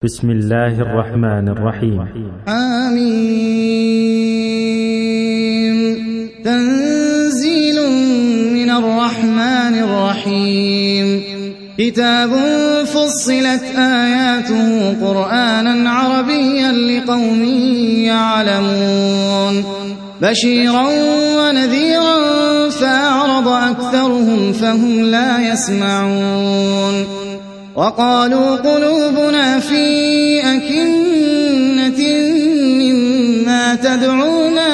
بسم الله الرحمن الرحيم. آمين. تنزيل من الرحمن الرحيم. كتاب فصلت آياته قرآنا عربيا لقوم يعلمون بشيرا ونذيرا فأعرض أكثرهم فهم لا يسمعون وقالوا قلوبنا في أكنة مما تدعونا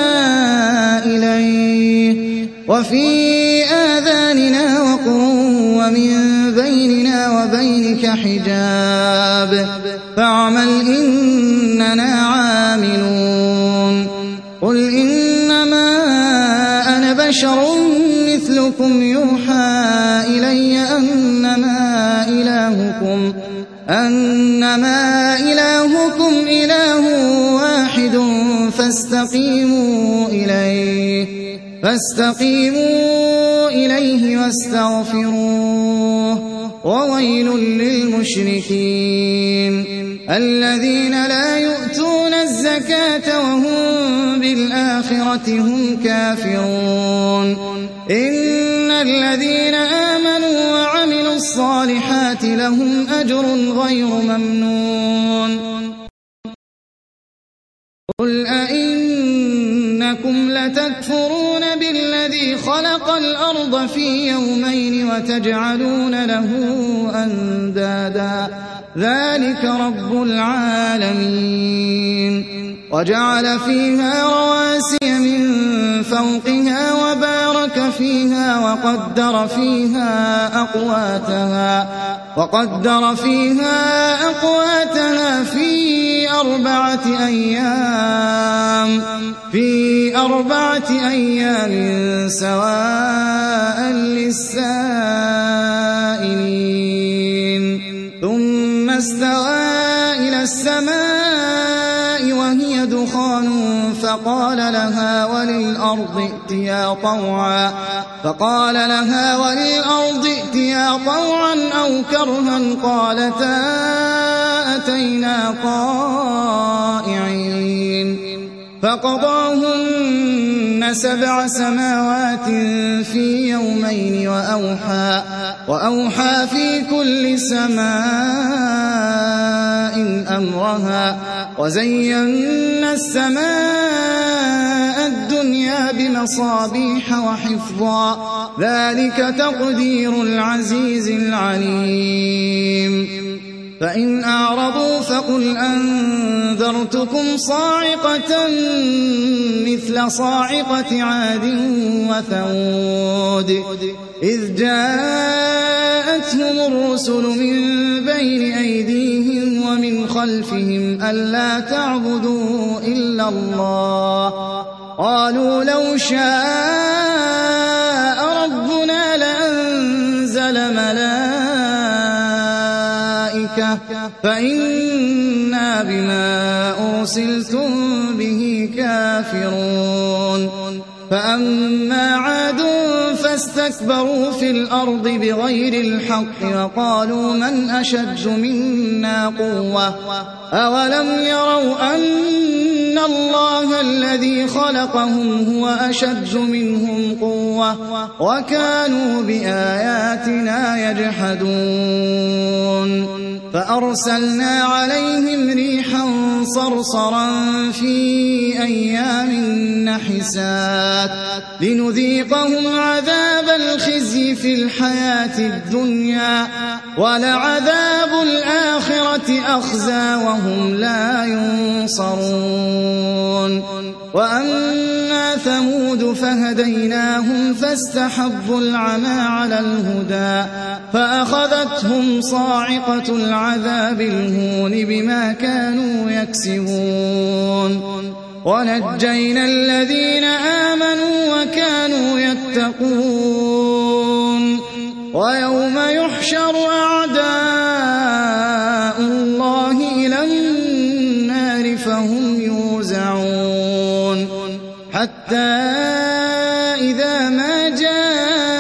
إليه وفي آذاننا وقر ومن بيننا وبينك حجاب فاعمل إننا عاملون قل إنما أنا بشر مثلكم يوحى إلي أنما إلهكم إله واحد فاستقيموا إليه واستغفروه وويل للمشركين الذين لا يؤتون الزكاة وهم بالآخرة هم كافرون إن الذين آمنوا وعملوا الصالحات لهم أجر غير ممنون قل أئنكم لتكفرون بالذي خلق الأرض في يومين وتجعلون له أندادا ذلك رب العالمين وجعل فيها رواسي من فوقها وبارك فيها وقدر فيها أقواتها في أربعة أيام سواء للسائلين ثم استوى إلى السماء وهي دخان فقال لها وللأرض ائتيا طوعا أو كرها قالتا أتينا طائعين فقضاهن 7 سماوات في يومين وأوحى في كل سماء أمرها وزينا السماء الدنيا بمصابيح وحفظا ذلك تقدير العزيز العليم فإن أعرضوا فقل أنذرتكم صاعقة مثل صاعقة عاد وثمود إذ جاءتهم الرسل من بين أيديهم ومن خلفهم ألا تعبدوا إلا الله قالوا لو شاء ربنا لأنزل ملائكة فإنا بما أرسلتم به كافرون فأما عاد فاستكبروا في الأرض بغير الحق وقالوا من أشد منا قوة أولم يروا أن الله الذي خلقهم هو أشد منهم قوة وكانوا بآياتنا يجحدون فأرسلنا عليهم ريحا صرصرا في أيام نحسات لنذيقهم عذاب الخزي في الحياة الدنيا ولعذاب الآخرة أخزى وهم لا ينصرون وأما ثمود فهديناهم فاستحبوا العمى على الهدى فأخذتهم صاعقة العذاب الهون بما كانوا يكسبون ونجينا الذين آمنوا وكانوا يتقون ويوم يحشر أعداء الله إلى النار فهم يوزعون حتى إذا ما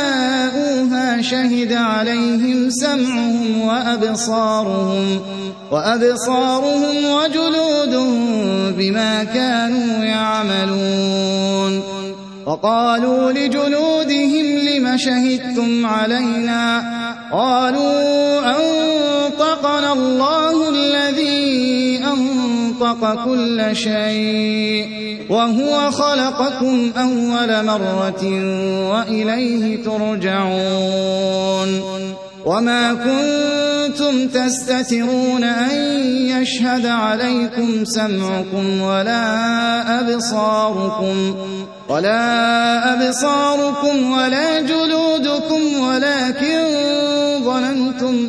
جاءوها شهد عليهم سمعهم وأبصارهم وجلودهم بما كانوا يعملون. وقالوا لجلودهم لم شهدتم علينا؟ قالوا أنطقنا الله الذي أنطق كل شيء وهو خلقكم أول مرة وإليه ترجعون. وما كنتم تستترون أن يشهد عليكم سمعكم ولا أبصاركم ولا جلودكم ولكن ظننتم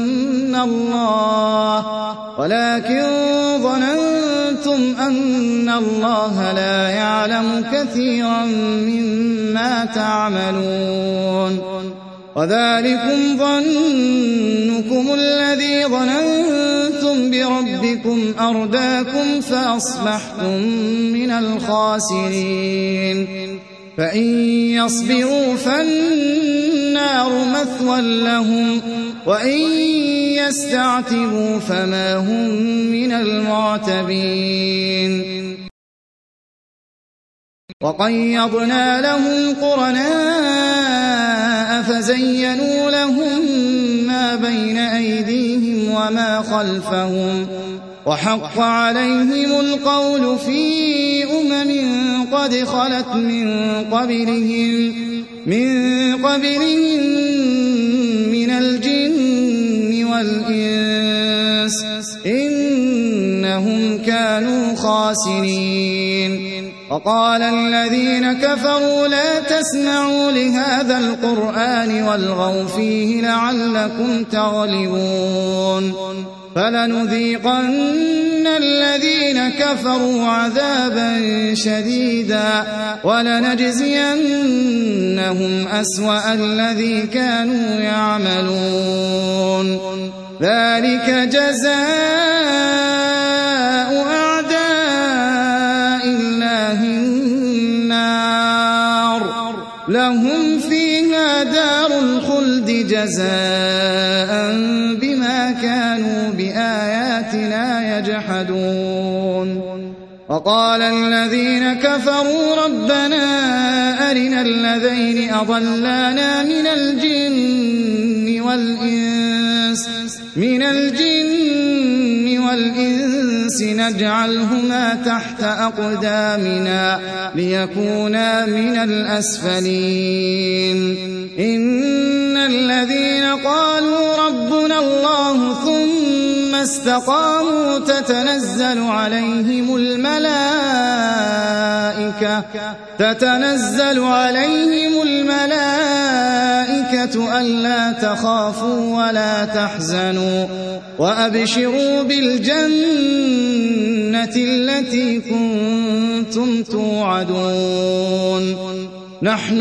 أن الله لا يعلم كثيرا مما تعملون. وذلكم ظنكم الذي ظننتم بربكم أرداكم فأصبحتم من الخاسرين. فإن يصبروا فالنار مثوى لهم وإن يستعتبوا فما هم من المعتبين. وقيضنا لهم قرناء فزينوا لهم ما بين أيديهم وما خلفهم وحق عليهم القول في قد خلت من قبلهم من الجن والإنس إنهم كانوا خاسرين. وقال الذين كفروا لا تسمعوا لهذا القرآن والغوا فيه لعلكم تغلبون. فلنذيقن الذين كفروا عذابا شديدا ولنجزينهم أسوأ الذي كانوا يعملون. ذلك جزاء أعداء الله النار لهم فيها دار الخلد جزاء بما كانوا بآياتنا يجحدون. وقال الذين كفروا ربنا أرنا الذين أضلانا من الجن والإنس نجعلهما تحت أقدامنا ليكونا من الأسفلين. إن الذين قالوا ربنا الله ثم استقاموا تتنزل عليهم الملائكة ألا تخافوا ولا تحزنوا وأبشروا بالجنة التي كنتم توعدون. نحن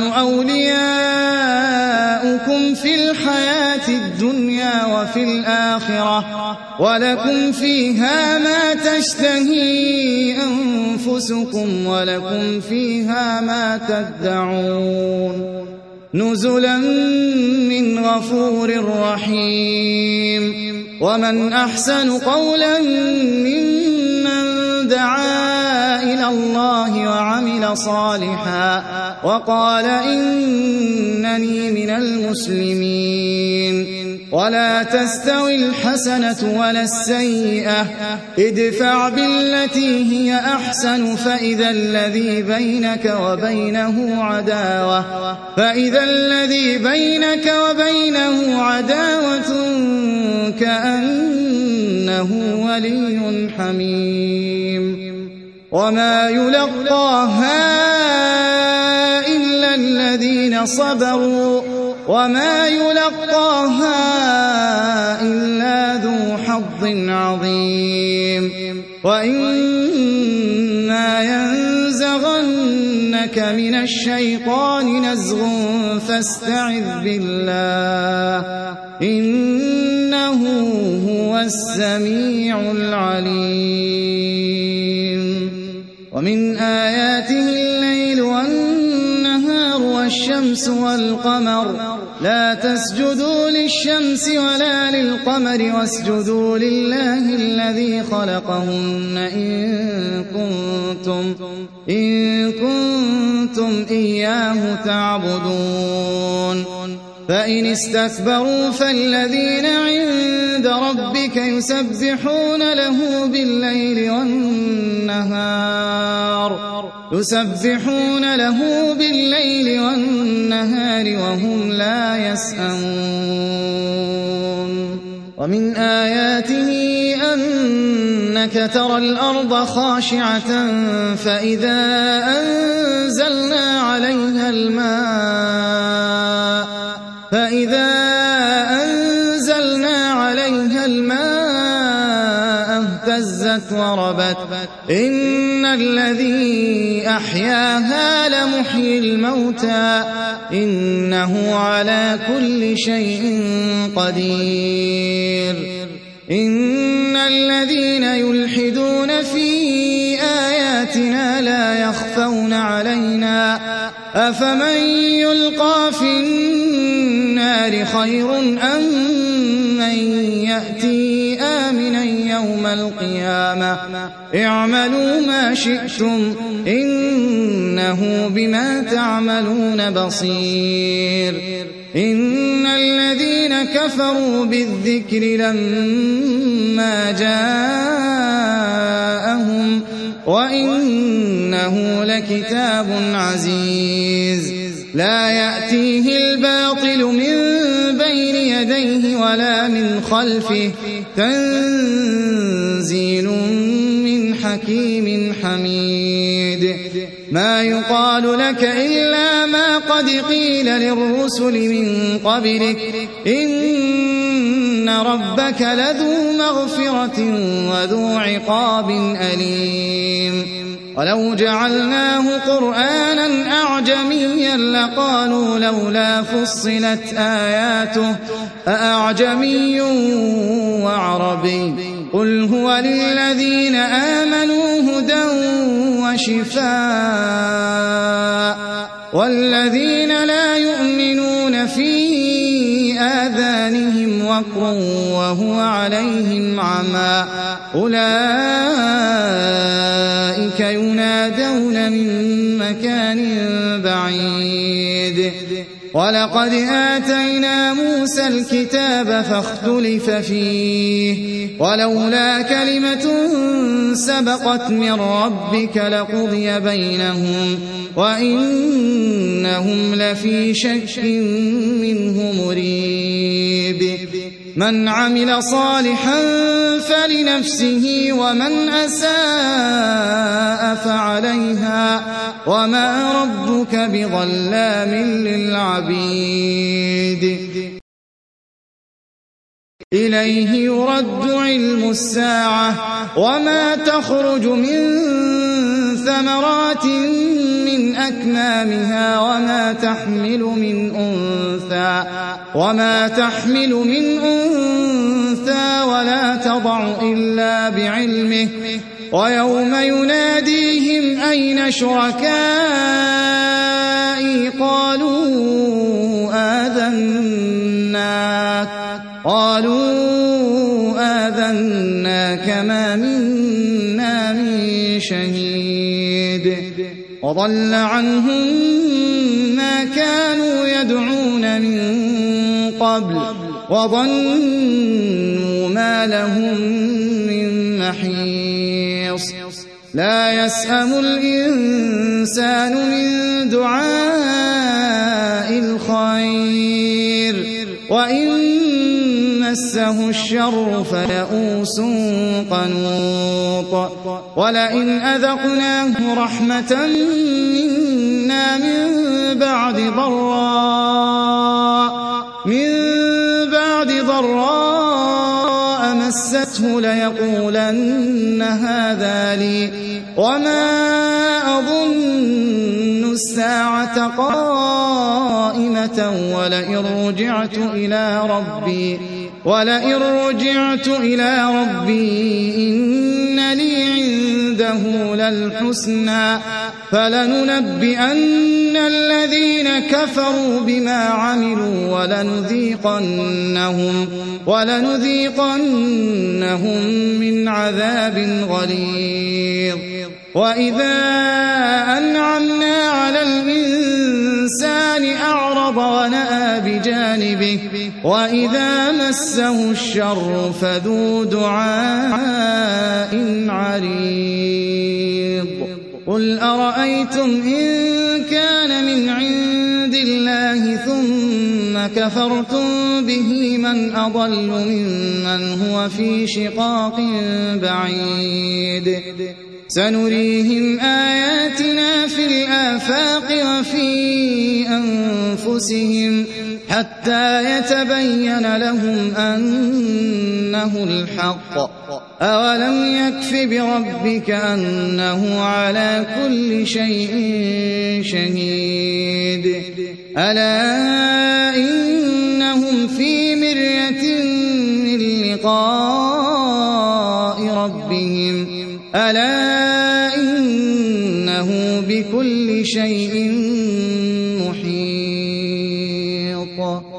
أولياؤكم في الحياة الدنيا وفي الآخرة ولكم فيها ما تشتهي أنفسكم ولكم فيها ما تدعون. نزلا من غفور رحيم. ومن أحسن قولا ممن دعا إلى الله وعمل صالحا وقال إنني من المسلمين. ولا تستوي الحسنة ولا السيئة ادفع بالتي هي أحسن فإذا الذي بينك وبينه عداوة كأنه ولي حميم. وما يلقاها إلا الذين صبروا وما يلقاها إلا ذو حظ عظيم. وإما ينزغنك من الشيطان نزغ فاستعذ بالله إنه هو السميع العليم. ومن آياته الليل والنهار والشمس والقمر لا تسجدوا للشمس ولا للقمر واسجدوا لله الذي خلقهن إن كنتم إياه تعبدون فإن استكبروا فالذين عند ربك يسبحون له بالليل والنهار وهم لا يسأمون ومن آياته أنك ترى الأرض خاشعة فإذا أنزلنا عليها الماء اهتزت وربت إن الذي أحياها لمحيي الموتى إنه على كل شيء قدير إن الذين يلحدون في آياتنا لا يخفون علينا أفمن يلقى في النار خير أم من يأتي آمنا يوم القيامة اعملوا ما شئتم إنه بما تعملون بصير إن الذين كفروا بالذكر لما جاءهم وإنه لكتاب عزيز لا يأتيه الباطل من بين يديه ولا من خلفه تنزيل من حكيم حميد ما يقال لك إلا ما قد قيل للرسل من قبلك إن ربك لذو مغفرة وذو عقاب أليم ولو جعلناه قرآنا أعجميا لقالوا لولا فصلت آياته أأعجمي وعربي قل هو للذين آمنوا هدى وشفاء والذين لا يؤمنون في آذانهم وقر وهو عليهم عمى أولئك ينادون من مكان بعيد ولقد آتينا موسى الكتاب فاختلف فيه ولولا كلمة سبقت من ربك لقضي بينهم وإنهم لفي شك منه مريب من عمل صالحا فلنفسه ومن أساء فعليها وما ربك بظلام للعبيد إليه يرد علم الساعة وما تخرج من ثمرات من أكمامها وما تحمل من أنثى ولا تضع إلا بعلمه ويوم يناديهم أين شركائي قالوا آذناك ما منا من شهيد وضل عنهم ما كانوا يدعون من قبل وظنوا ما لهم من محيص لا يسأم الإنسان من دعاء الخير وإن مسه الشر فيئوس قنوط ولئن أذقناه رحمة منا من بعد ضراء مسته ليقولن هذا لي وما أظن الساعة قائمة ولئن رجعت إلى ربي إن لي عنده للحسنى فلننبئن إن الذين كفروا بما عملوا ولنذيقنهم من عذاب غليظ وإذا أنعمنا على الإنسان أعرض ونأى بجانبه وإذا مسه الشر فذو دعاء عريض قل أرأيتم إن كان من عند الله ثم كفرتم به من أضل ممن هو في شقاق بعيد سنريهم آياتنا في الآفاق وفي أنفسهم حتى يتبين لهم أنه الحق أولم يكف بربك أنه على كل شيء شهيد ألا إنهم في مرية من لقاء ربهم ألا إنه بكل شيء محيط